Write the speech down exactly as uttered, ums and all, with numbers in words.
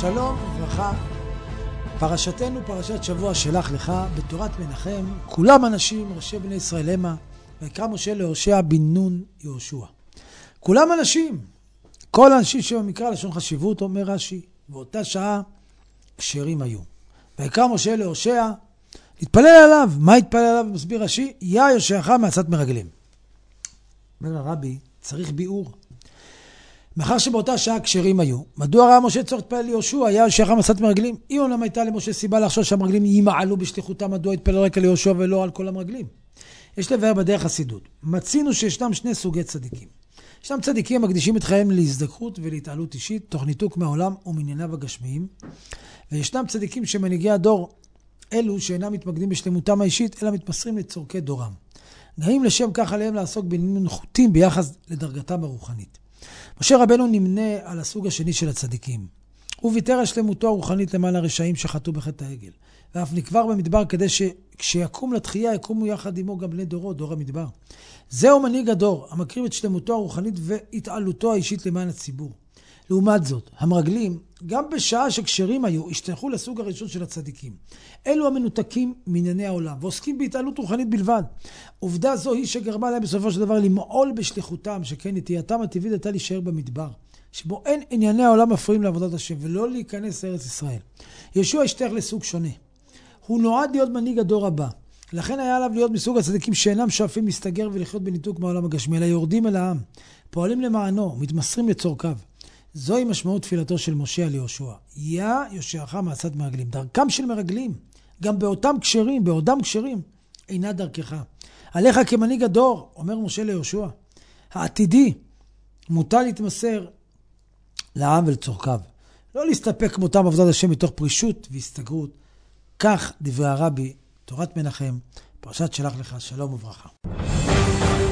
שלום וברכה. פרשתנו פרשת שבוע שלח לך בתורת מנחם, כולם אנשים ראשי בני ישראל המה, ויקרא משה להושע בן נון יהושע. כולם אנשים, כל האנשים שבמקרא לשון חשיבות, אומר רש"י, באותה שעה כשרים היו. ויקרא משה להושע להתפלל עליו. מה התפלל עליו? מסביר רש"י, יא יושעך מעצת מרגלים. אומר הרבי, צריך ביאור. מאחר שבאותה שעה כשרים היו, מדוע ראה משה צורך להתפלל ליהושע, היה יושעך מעצת מרגלים? אם אומנם הייתה למשה סיבה לחשוש שהמרגלים ימעלו בשליחותם, מדוע התפלל רק על יהושע ולא על כל המרגלים? יש לבאר בדרך חסידות. מצינו שישנם שני סוגי צדיקים. ישנם צדיקים המקדישים את חייהם להזדכרות ולהתעלות אישית, תוך ניתוק מהעולם ומענייניו הגשמיים. וישנם צדיקים שמנהיגי הדור, אלו שאינם מתמקדים בשלמותם האישית, אלא מתמסרים לצורכי דורם. נעים לשם כך עליהם לעסוק בעניינים נחותים ביחס לדרגתם הרוחנית. משה רבנו נמנה על הסוג השני של הצדיקים. הוא ויתר על שלמותו הרוחנית למען הרשעים שחטאו בחטא העגל. ואף נקבר במדבר כדי שכשיקום לתחייה יקומו יחד עמו גם בני דורו, דור המדבר. זהו מנהיג הדור, המקריב את שלמותו הרוחנית והתעלותו האישית למען הציבור. לעומת זאת, המרגלים, גם בשעה שכשרים היו, השתייכו לסוג הראשון של הצדיקים. אלו המנותקים מענייני העולם, ועוסקים בהתעלות רוחנית בלבד. עובדה זו היא שגרמה להם בסופו של דבר למעול בשליחותם, שכן נטייתם הטבעית הייתה להישאר במדבר, שבו אין ענייני העולם מפריעים לעבודת השם, ולא להיכנס לארץ ישראל. ישוע השתייך לסוג שונה. הוא נועד להיות מנהיג הדור הבא. לכן היה עליו להיות מסוג הצדיקים שאינם שואפים להסתגר ולחיות בניתוק מהעולם הגשמי, אלא יורדים אל העם, פועלים למענו, מתמסרים לצורכיו. זוהי משמעות תפילתו של משה על יהושע. יא יושעך מעצת מרגלים. דרכם של מרגלים, גם באותם כשרים, באותם כשרים, אינה דרכך. עליך כמנהיג הדור, אומר משה ליהושע, העתידי, מוטל להתמסר לעם ולצורכיו. לא להסתפק כמותם עבודת השם מתוך פרישות והסתגרות. כך דברי הרבי, תורת מנחם, פרשת שלח לך, שלום וברכה.